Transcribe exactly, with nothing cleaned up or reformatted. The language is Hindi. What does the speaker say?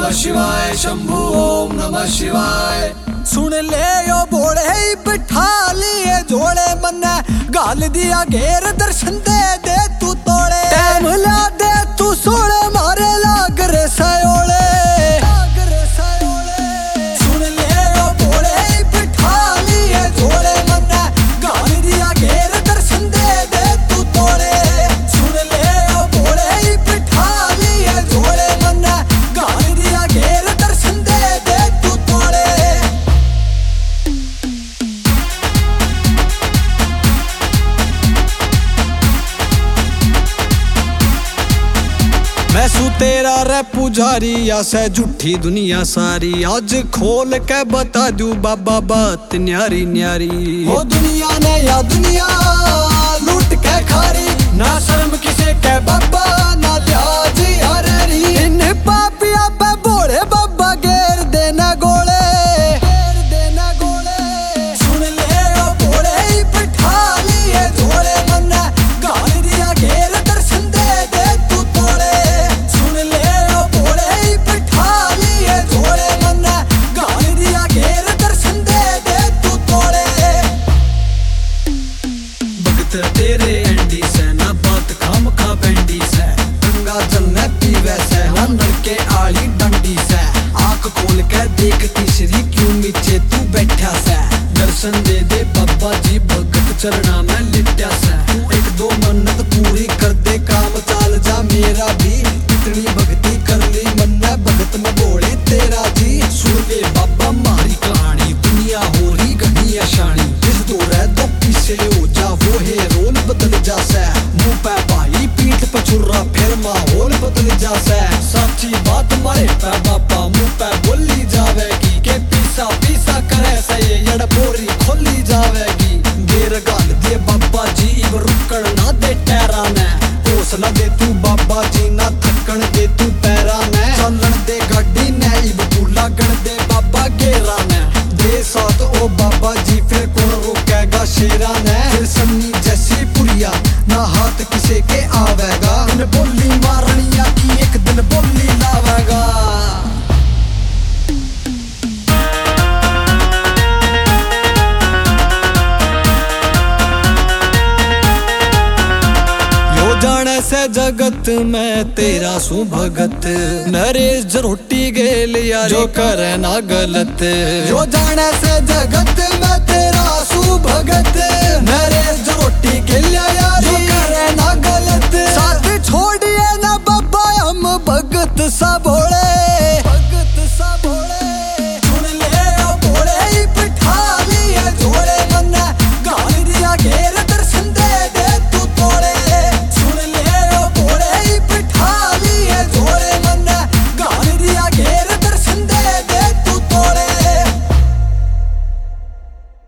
नमः शिवाय, शंभु ओम नमः शिवाय। सुन ले यो बोले ही बिठा लिए जोड़े मन्ने गाल दिया घेर दर्शन दे दे तू तोड़े टाइम ला दे तू सोले मारे लाग रे सयोले। सुन ले यो बोले ही बिठा लिए जोड़े मन्ने गाल दिया घेर दर्शन दे दे तू तोड़े। सुन ले यो बोले ही बिठा लिए जोड़े मन्ने गाल दिया घेर दर्शन दे दे तू तोड़े। मैं सू तेरा रे पुजारी या से झूठी दुनिया सारी आज खोल के बता दू बाबा बात न्यारी न्यारी। हो दुनिया ने या दुनिया लूट के खारी ना शर्म किसे के बाबा ना लिहाज यारी। इन पापिया पे बोले बाबा घेर देना गोले देना गोले। सुन ले ओ बोले ही बिठा लिए जोड़े मन्ने गाल दिया घेर दर्शन दे दे तू तोड़े। सुन ले ओ बोले ही बिठा लिए जोड़े मन्ने गाल दिया घेर दर्शन दे दे तू तोड़े। भगत तेरे एंडी से ना बात खाम खा बेंडी से गंगा जलने पीवे से ना नलके आली डंडी से आंख खोल के देख तीसरी क्यों नीचे तू बैठा से। दर्शन दे दे बाबा जी भगत चरणा में लिट्या से एक दो मन्नत पूरी कर दे काम चाल जा मेरा भी इतनी भक्ति कर ली मन्ना भगत में बोले तेरा जी। सुन ले बाबा मारी कहानी दुनिया हो रही घनी आशानी जिस दो रह दो पीछे हो जा वो है रोल बदल जा से मुंह पे भाई पीठ पे छुरा फिर माहौल बदल जा से। सच्ची बात मारे पे बाबा मुंह पे बोली जावेगी के पीसा पीसा करे से ये जड़ बोरी खोली जावेगी। घेर गाल दे बाबा जी इब रुकण ना दे टैरा ने हौसला दे तू बाबा जी ना थकन दे तू पैरा ने चलन दे गाड़ी ने इब तू लागण दे बाबा घेरा ने दे साथ ओ बाबा जी फिर कौन रोकेगा शेरा ने। फिर सन्नी जैसी पुरिया ना हाथ किसे के आवेगा इन बोली मारनिया की एक दिन बोली लावेगा। जाने से जगत में तेरा सु भगत नरेश जरोटी गेल यार जो करे ना गलत। जो जाने से जगत में तेरा सु भगत नरेश जरोटी गेल यार जो करे ना गलत। साथ छोड़िए ना बाबा हम भगत सब